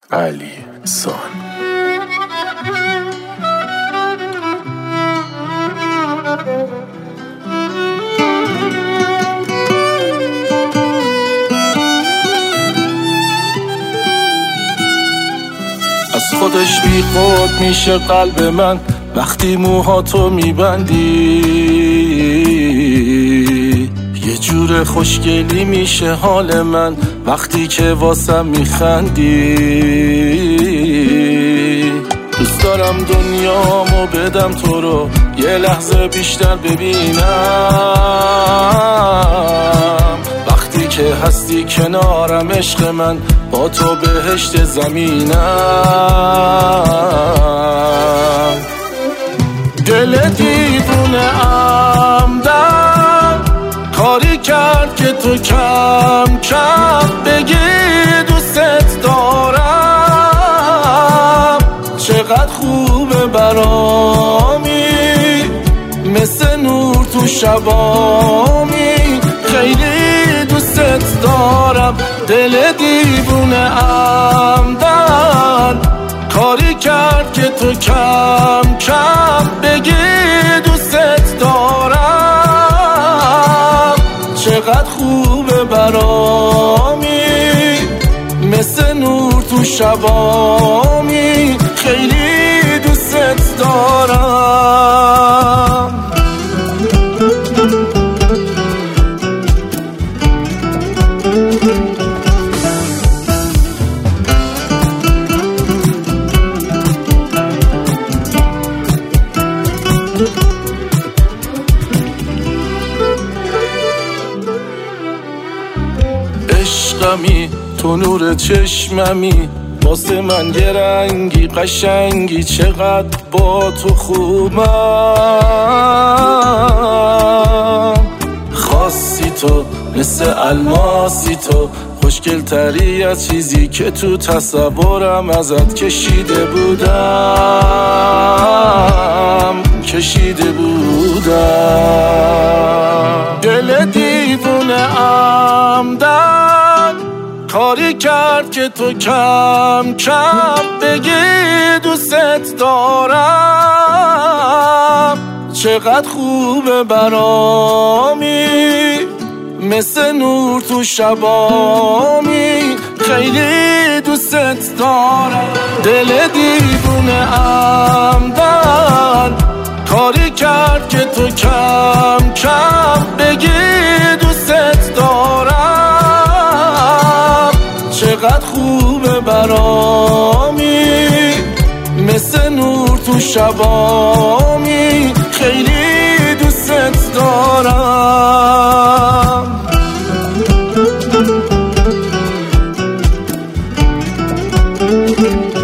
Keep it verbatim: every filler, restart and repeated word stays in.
علی سان. از خودش بی خود میشه قلب من وقتی موهاتو میبندی، یه جور خوشگلی میشه حال من وقتی که واسم میخندی. دوست دارم دنیامو بدم تو رو یه لحظه بیشتر ببینم، وقتی که هستی کنارم عشق من با تو بهشت زمینم. دل دیوونه ام در کاری کرد که تو کم کم بگی دوست دارم. چقدر خوبه برامی مثل نور تو شبامی، خیلی دوست دارم. دل دیوونه ام در کاری کرد که تو کم کم بگی دوست دارم. چقدر خوبه برامی مثل نور تو شبامی، خیلی دوست دارم. عشقمی تو نور چشممی، واسه من یه رنگی قشنگی، چقدر با تو خوبم. خاصی تو مثل الماسی، تو خوشگل تری از چیزی که تو تصورم ازت کشیده بودم کشیده بودم. دل دیوونه ام در کاری کرد که تو کم کم بگی دوست دارم. چقدر خوبه برامی مثل نور تو شبامی، خیلی دوست دارم. دل دیوونه ام در کاری کرد که تو کم کم بگی دوست دارم. چقدر خوبه برامی مثل نور تو شبامی، خیلی دوست دارم. Thank you.